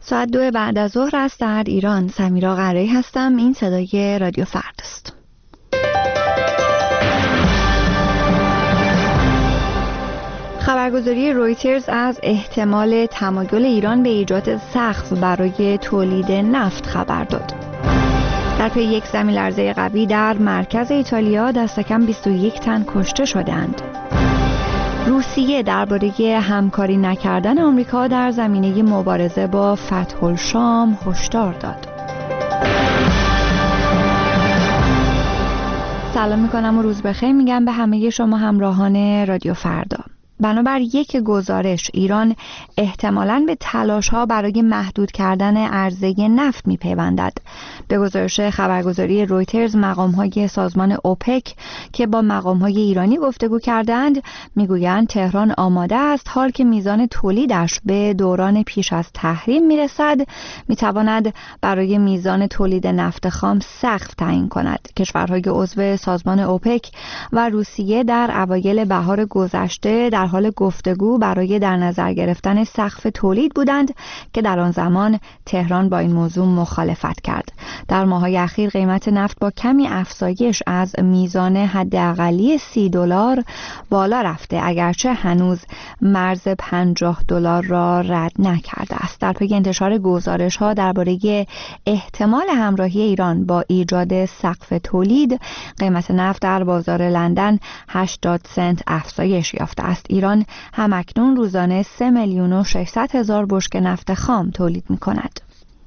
ساعت 2 بعد از ظهر است در ایران. سمیرا قرایی هستم. این صدای رادیو فردا است. خبرگزاری رویترز از احتمال تمایل ایران به ایجاد سقف برای تولید نفت خبر داد. در پی یک زمین لرزه قوی در مرکز ایتالیا دست کم 21 تن کشته شدند. روسیه درباره همکاری نکردن آمریکا در زمینه مبارزه با فتح الشام هشدار داد. سلام میکنم و روز بخیر میگم به همه شما همراهان رادیو فردا. بنابر یک گزارش ایران احتمالاً به تلاش‌ها برای محدود کردن عرضه نفت می‌پیوندد. به گزارش خبرگزاری رویترز مقام‌های سازمان اوپک که با مقام‌های ایرانی گفتگو کردند می‌گویند تهران آماده است حال که میزان تولیدش به دوران پیش از تحریم می‌رسد می‌تواند برای میزان تولید نفت خام سقف تعیین کند. کشورهای عضو سازمان اوپک و روسیه در اوایل بهار گذشته در حال گفتگو برای در نظر گرفتن سقف تولید بودند که در آن زمان تهران با این موضوع مخالفت کرد. در ماه‌های اخیر قیمت نفت با کمی افزایش از میزان حداقلی $30 بالا رفته اگرچه هنوز مرز $50 را رد نکرده است. در پی انتشار گزارش‌ها درباره احتمال همراهی ایران با ایجاد سقف تولید، قیمت نفت در بازار لندن 80 سنت افزایش یافته است. ایران همکنون روزانه 3,600,000 بشکه نفت خام تولید می‌کند.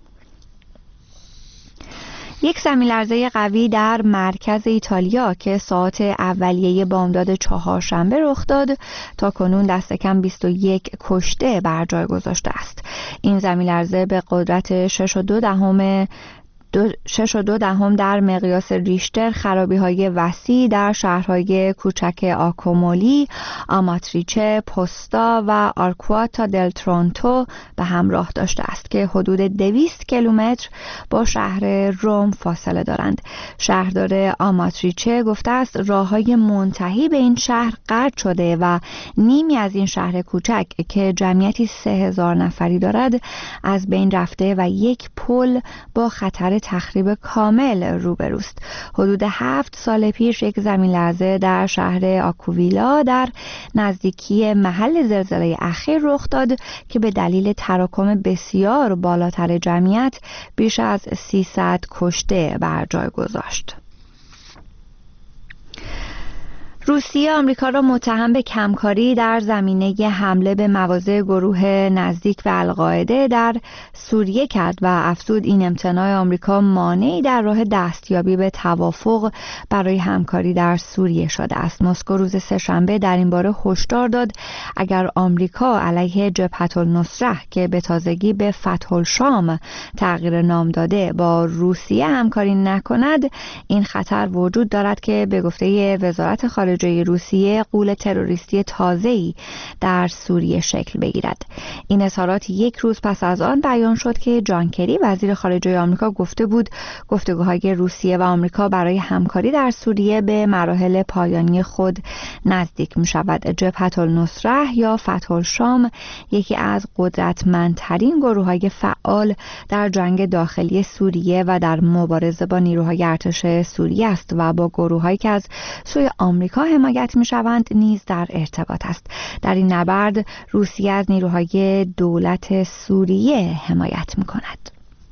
یک زمین لرزه قوی در مرکز ایتالیا که ساعات اولیه بامداد چهارشنبه رخ داد تا کنون دست کم 21 کشته بر جای گذاشته است. این زمین لرزه به قدرت 6.2 در مقیاس ریشتر خرابی‌های وسیع در شهرهای کوچک آکومولی، آماتریچه، پوستا و آرکواتا دل ترونتو به همراه داشته است که حدود 200 کیلومتر با شهر روم فاصله دارند. شهردار آماتریچه گفته است راه‌های منتهی به این شهر قطع شده و نیمی از این شهر کوچک که جمعیتی 3,000 نفری دارد از بین رفته و یک پل با خطر تخریب کامل روبروست. حدود 7 سال پیش یک زمین لرزه در شهر آکویلا در نزدیکی محل زلزله اخیر رخ داد که به دلیل تراکم بسیار بالاتر جمعیت بیش از 300 کشته بر جای گذاشت. روسیه آمریکا را متهم به کمکاری در زمینه حمله به مواضع گروه نزدیک به القاعده در سوریه کرد و افزود این امتناع آمریکا مانعی در راه دستیابی به توافق برای همکاری در سوریه شده است. مسکو روز سه‌شنبه در این باره هشدار داد اگر آمریکا علیه جبهة النصره که به تازگی به فتح الشام تغییر نام داده با روسیه همکاری نکند، این خطر وجود دارد که به گفته وزارت خارجه روسیه غول تروریستی تازه‌ای در سوریه شکل بگیرد. این اظهارات یک روز پس از آن بیان شد که جان کری وزیر خارجه آمریکا گفته بود گفتگوهای روسیه و آمریکا برای همکاری در سوریه به مراحل پایانی خود نزدیک می شود. جبهة النصره یا فتح الشام یکی از قدرتمندترین گروه‌های فعال در جنگ داخلی سوریه و در مبارزه با نیروهای ارتش سوریه است و با گروه‌هایی که از سوی آمریکا حمایت می‌شوند نیز در ارتباط است. در این نبرد روسیه از نیروهای دولت سوریه حمایت می‌کند.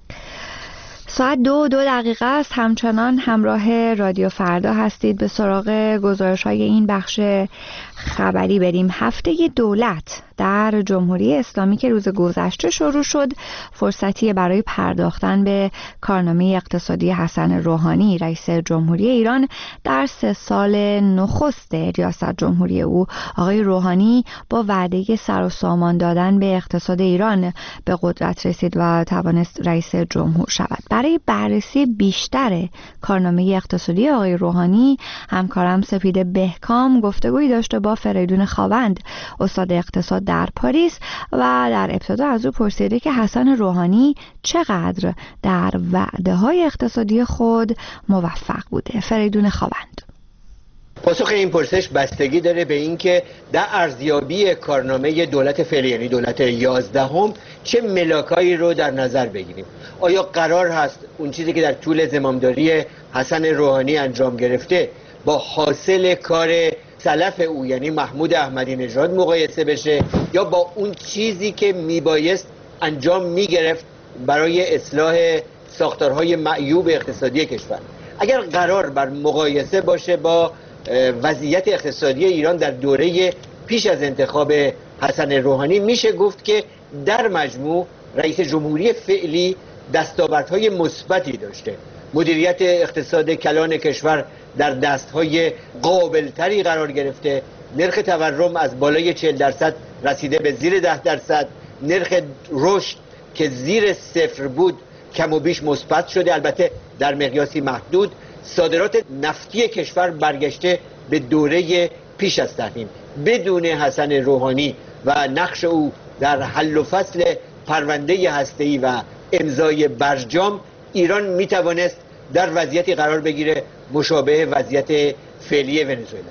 ساعت 2:02 است. همچنان همراه رادیو فردا هستید. به سراغ گزارش‌های این بخش خبری بریم. هفته دولت در جمهوری اسلامی که روز گذشته شروع شد فرصتی برای پرداختن به کارنامه اقتصادی حسن روحانی رئیس جمهوری ایران در 3 سال نخست ریاست جمهوری او. آقای روحانی با وعده سر و سامان دادن به اقتصاد ایران به قدرت رسید و توانست رئیس جمهور شود. برای بررسی بیشتر کارنامه اقتصادی آقای روحانی همکارم سپید بهکام گفتگویی داشته با فریدون خاوند استاد اقتصاد در پاریس و در ابتدا از او پرسیده که حسن روحانی چقدر در وعده‌های اقتصادی خود موفق بوده. فریدون خاوند: پاسخ این پرسش بستگی داره به اینکه در ارزیابی کارنامه دولت فعلی، یعنی دولت 11 چه ملاکایی رو در نظر بگیریم. آیا قرار هست اون چیزی که در طول زمامداری حسن روحانی انجام گرفته با حاصل کار سلف او یعنی محمود احمدی نژاد مقایسه بشه، یا با اون چیزی که میبایست انجام میگرفت برای اصلاح ساختارهای معیوب اقتصادی کشور؟ اگر قرار بر مقایسه باشه با وضعیت اقتصادی ایران در دوره پیش از انتخاب حسن روحانی، میشه گفت که در مجموع رئیس جمهوری فعلی دستاوردهای مثبتی داشته. مدیریت اقتصاد کلان کشور در دستهای قابلتری قرار گرفته، نرخ تورم از بالای 40% رسیده به زیر 10%، نرخ رشد که زیر صفر بود کم و بیش مثبت شده، البته در مقیاسی محدود. صادرات نفتی کشور برگشته به دوره پیش از تحریم. بدون حسن روحانی و نقش او در حل و فصل پرونده هسته‌ای و امضای برجام، ایران میتوانست در وضعیتی قرار بگیره مشابه وضعیت فعلی ونزوئلا.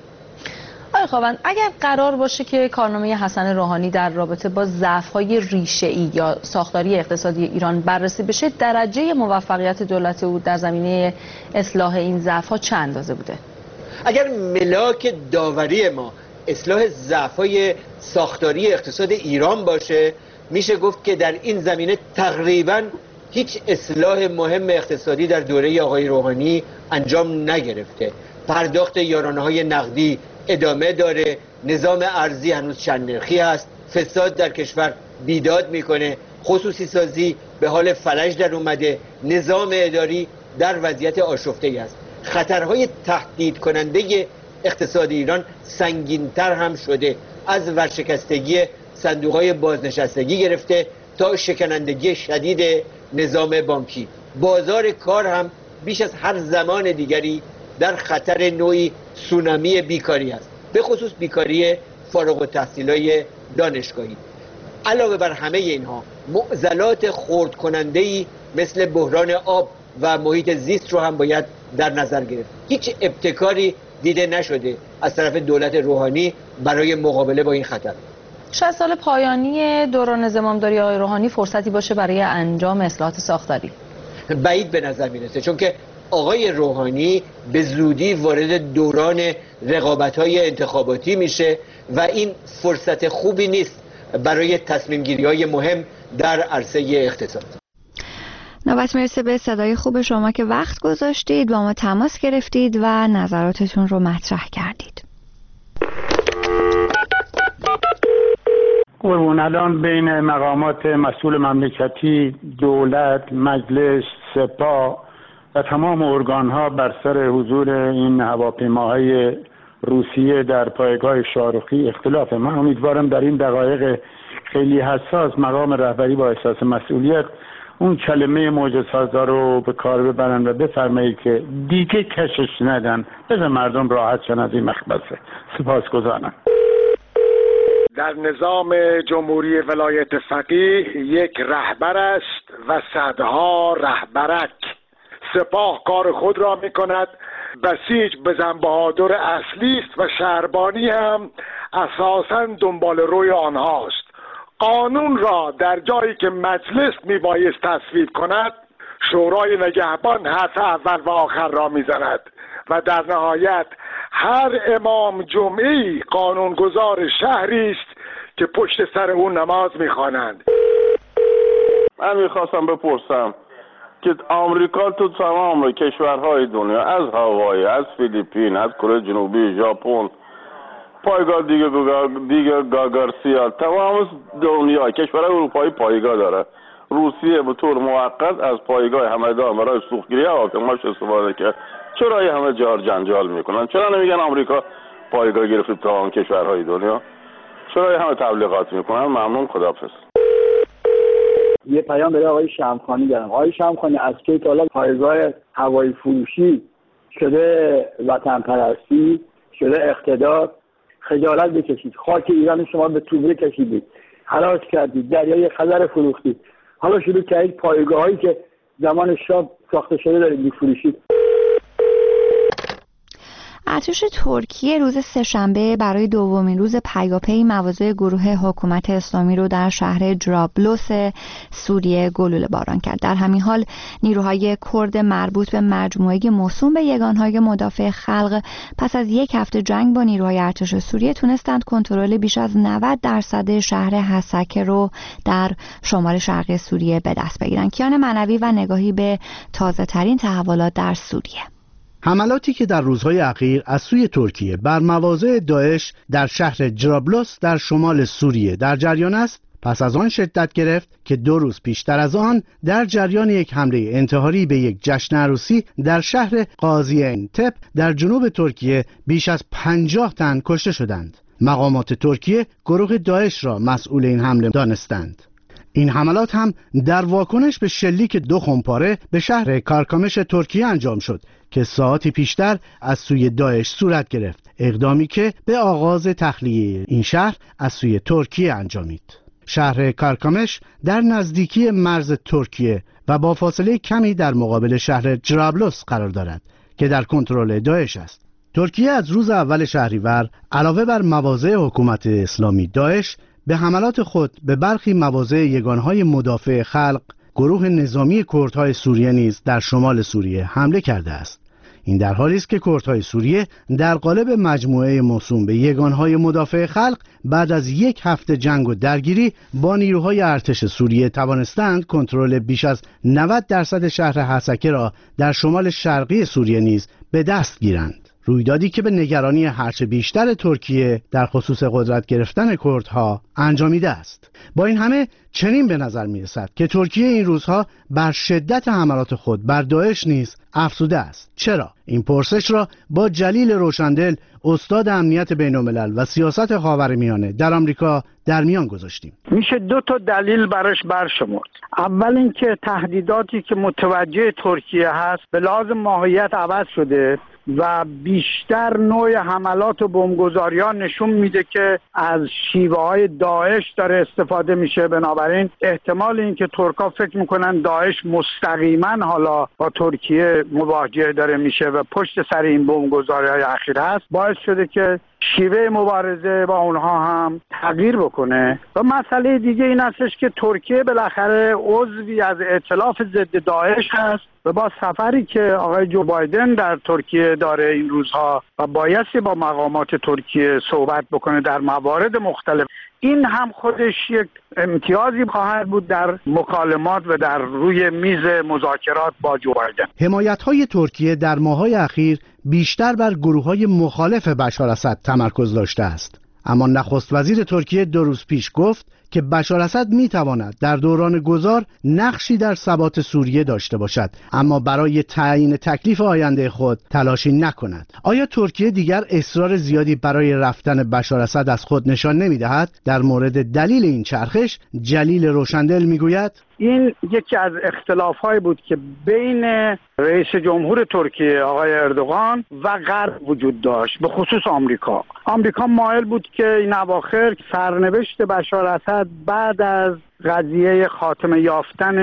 آقای خاوند، اگر قرار باشه که کارنامه حسن روحانی در رابطه با ضعف‌های ریشه‌ای یا ساختاری اقتصادی ایران بررسی بشه، درجه موفقیت دولت او در زمینه اصلاح این ضعف‌ها چه اندازه بوده؟ اگر ملاک داوری ما اصلاح ضعف‌های ساختاری اقتصاد ایران باشه، میشه گفت که در این زمینه تقریباً هیچ اصلاح مهم اقتصادی در دوره آقای روحانی انجام نگرفته. پرداخت یارانه‌های نقدی ادامه داره، نظام ارزی هنوز چند نرخی هست، فساد در کشور بیداد میکنه، خصوصی سازی به حال فلج در اومده، نظام اداری در وضعیت آشفته‌ای است. خطرهای تهدید کننده اقتصاد ایران سنگین‌تر هم شده، از ورشکستگی صندوق‌های بازنشستگی گرفته تا شکنندگی شدید نظام بانکی. بازار کار هم بیش از هر زمان دیگری در خطر نوعی سونامی بیکاری است، به خصوص بیکاری فارغ التحصیلای دانشگاهی. علاوه بر همه اینها، معضلات خرد کننده‌ای مثل بحران آب و محیط زیست رو هم باید در نظر گرفت. هیچ ابتکاری دیده نشده از طرف دولت روحانی برای مقابله با این خطر. 60 سال پایانی دوران زمامداری آقای روحانی فرصتی باشه برای انجام اصلاحات ساختاری؟ بعید به نظر میرسه، چون که آقای روحانی به زودی وارد دوران رقابت‌های انتخاباتی میشه و این فرصت خوبی نیست برای تصمیم گیری‌های مهم در عرصه اقتصاد. نوبت میرسه به صدای خوب شما که وقت گذاشتید، با ما تماس گرفتید و نظراتتون رو مطرح کردید. قربون، الان بین مقامات مسئول مملکتی، دولت، مجلس، سپاه و تمام ارگان‌ها بر سر حضور این هواپیماهای روسیه در پایگاه شاهرخی اختلاف. من امیدوارم در این دقایق خیلی حساس مقام رهبری با احساس مسئولیت اون کلمه معجزه‌سازا رو به کار ببرن و بفرمایید که دیگه کشش ندن، بذار مردم راحت شن از این مخبصه. سپاسگزارم. در نظام جمهوری ولایت فقیه یک رهبر است و صدها رهبرک. سپاه کار خود را می کند، بسیج بزن بهادر اصلی است و شهربانی هم اساساً دنبال روی آنهاست. قانون را در جایی که مجلس می بایست تصویب کند، شورای نگهبان حرف اول و آخر را می زند و در نهایت هر امام جمعی قانونگذار شهری است که پشت سر اون نماز میخوانند. من میخواستم بپرسم که آمریکا تو تمام کشورهای دنیا، از هاوای، از فیلیپین، از کره جنوبی، ژاپن، پایگاه دیگه گاگارسیا، تمام دنیا کشورهای اروپایی پایگاه داره. روسیه به طور موقت از پایگاه همدان برای سوختگیری هواپیماش استفاده کرد. چرا همه جار جنجال میکنن؟ چرا نمیگن آمریکا پایگاه گرفت تمام کشورهای دنیا؟ چرا همه تبلیغات میکنن؟ ممنون، خداحافظ. یه پیام برای آقای شمخانی دارم. آقای شمخانی، از که حالا پایگاه هوایی فروشی شده وطن پرستی، شده اقتدار، خجالت بکشید. خاک ایران شما به توبره کشیدید، هلاک کردید، دریای خزر فروختید. حالا شروع کردید پایگاه هایی که زمان شاه ساخته شده دارید میفروشید. ارتش ترکیه روز سه‌شنبه برای دومین روز پیاپی مواضع گروه حکومت اسلامی رو در شهر جرابلس سوریه گلوله باران کرد. در همین حال نیروهای کرد مربوط به مجموعه موسوم به یگانهای مدافع خلق پس از یک هفته جنگ با نیروهای ارتش سوریه تونستند کنترل بیش از 90% شهر حسکه رو در شمال شرقی سوریه به دست بگیرند. کیان معنوی و نگاهی به تازه ترین تحولات در سوریه. حملاتی که در روزهای اخیر از سوی ترکیه بر مواضع داعش در شهر جرابلس در شمال سوریه در جریان است، پس از آن شدت گرفت که 2 روز پیشتر از آن در جریان یک حمله انتحاری به یک جشن عروسی در شهر قاضی‌انتپ در جنوب ترکیه بیش از 50 تن کشته شدند. مقامات ترکیه گروه داعش را مسئول این حمله دانستند. این حملات هم در واکنش به شلیک 2 خمپاره به شهر کارکامش ترکیه انجام شد که ساعتی پیشتر از سوی داعش صورت گرفت، اقدامی که به آغاز تخلیه این شهر از سوی ترکیه انجامید. شهر کارکامش در نزدیکی مرز ترکیه و با فاصله کمی در مقابل شهر جرابلس قرار دارد که در کنترل داعش است. ترکیه از روز اول شهریور علاوه بر مواضع حکومت اسلامی داعش به حملات خود به برخی مواضع یگانهای مدافع خلق گروه نظامی کردهای سوریه نیز در شمال سوریه حمله کرده است. این در حالی است که کردهای سوریه در قالب مجموعه موسوم به یگانهای مدافع خلق بعد از یک هفته جنگ و درگیری با نیروهای ارتش سوریه توانستند کنترل بیش از 90% شهر حسکه را در شمال شرقی سوریه نیز به دست گیرند. رویدادی که به نگرانی هرچه بیشتر ترکیه در خصوص قدرت گرفتن کردها انجامیده است. با این همه چنین به نظر می رسد که ترکیه این روزها بر شدت حملات خود بر داعش نیز افزوده است. چرا؟ این پرسش را با جلیل روشندل، استاد امنیت بین‌الملل و سیاست خاورمیانه در آمریکا در میان گذاشتیم. میشه 2 تا دلیل براش برشمرد. اول اینکه تهدیداتی که متوجه ترکیه هست به لحاظ ماهیت عوض شده و بیشتر نوع حملات و بمبگذاری‌ها نشون میده که از شیوه‌های داعش داره استفاده میشه. بنابراین احتمال اینکه ترکا فکر میکنن داعش مستقیما حالا با ترکیه مواجه داره میشه و پشت سر این بمبگذاری‌های اخیر هست باعث شده که شیوه مبارزه با اونها هم تغییر بکنه. و مسئله دیگه این هستش که ترکیه بالاخره عضوی از ائتلاف ضد داعش هست و با سفری که آقای جو بایدن در ترکیه داره این روزها و بایستی با مقامات ترکیه صحبت بکنه در موارد مختلف، این هم خودش یک امتیازی خواهد بود در مکالمات و در روی میز مذاکرات با جو بایدن. حمایت‌های ترکیه در ماه‌های اخیر بیشتر بر گروه‌های مخالف بشار اسد تمرکز داشته است. اما نخست وزیر ترکیه 2 روز پیش گفت که بشار اسد میتواند در دوران گذار نقشی در ثبات سوریه داشته باشد، اما برای تعیین تکلیف آینده خود تلاشی نکند. آیا ترکیه دیگر اصرار زیادی برای رفتن بشار اسد از خود نشان نمیدهد؟ در مورد دلیل این چرخش جلیل روشندل میگوید این یکی از اختلاف‌هایی بود که بین رئیس جمهور ترکیه آقای اردوغان و غرب وجود داشت، به خصوص آمریکا. آمریکا مایل بود که این اواخر سرنوشت بشار اسد بعد از قضیه خاتمه یافتن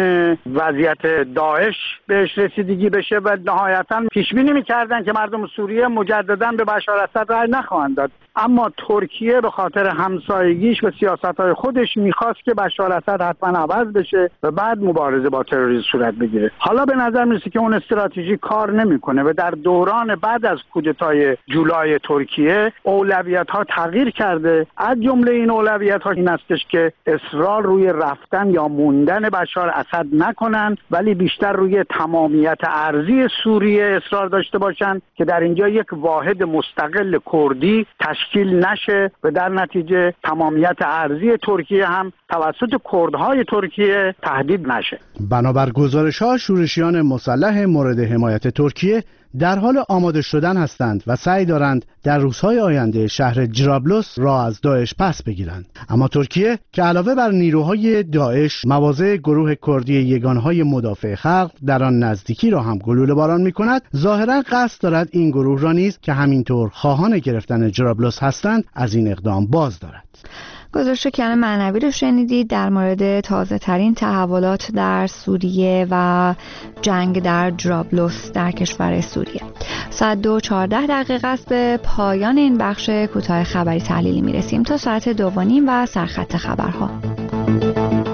وضعیت داعش بهش رسیدگی بشه و نهایتاً پیش بینی می‌کردن که مردم سوریه مجدداً به بشار اسد رأی نخواهند داد. اما ترکیه به خاطر همسایگیش و سیاست‌های خودش می‌خواست که بشار اسد حتما عوض بشه و بعد مبارزه با تروریسم صورت بگیره. حالا به نظر می‌رسه که اون استراتژی کار نمی‌کنه و در دوران بعد از کودتای جولای ترکیه اولویت‌ها تغییر کرده. از جمله این اولویت‌ها این هستش که اصرار روی رفتن یا موندن بشار اسد نکنن، ولی بیشتر روی تمامیت ارضی سوریه اصرار داشته باشن که در اینجا یک واحد مستقل کردی تشکیل نشه و در نتیجه تمامیت ارضی ترکیه هم توسط کردهای ترکیه تهدید نشه. بنابر گزارش‌ها شورشیان مسلح مورد حمایت ترکیه در حال آماده شدن هستند و سعی دارند در روزهای آینده شهر جرابلس را از داعش پس بگیرند. اما ترکیه که علاوه بر نیروهای داعش مواضع گروه کردی یگانهای مدافع خلق در آن نزدیکی را هم گلوله باران می‌کند، ظاهراً قصد دارد این گروه را نیز که همینطور خواهان گرفتن جرابلس هستند از این اقدام باز دارد. گزارش کیان معنوی رو شنیدید در مورد تازه ترین تحولات در سوریه و جنگ در جرابلس در کشور سوریه. ساعت 2:14 است. به پایان این بخش کوتاه خبری تحلیلی میرسیم. تا ساعت 2:30 و سرخط خبرها.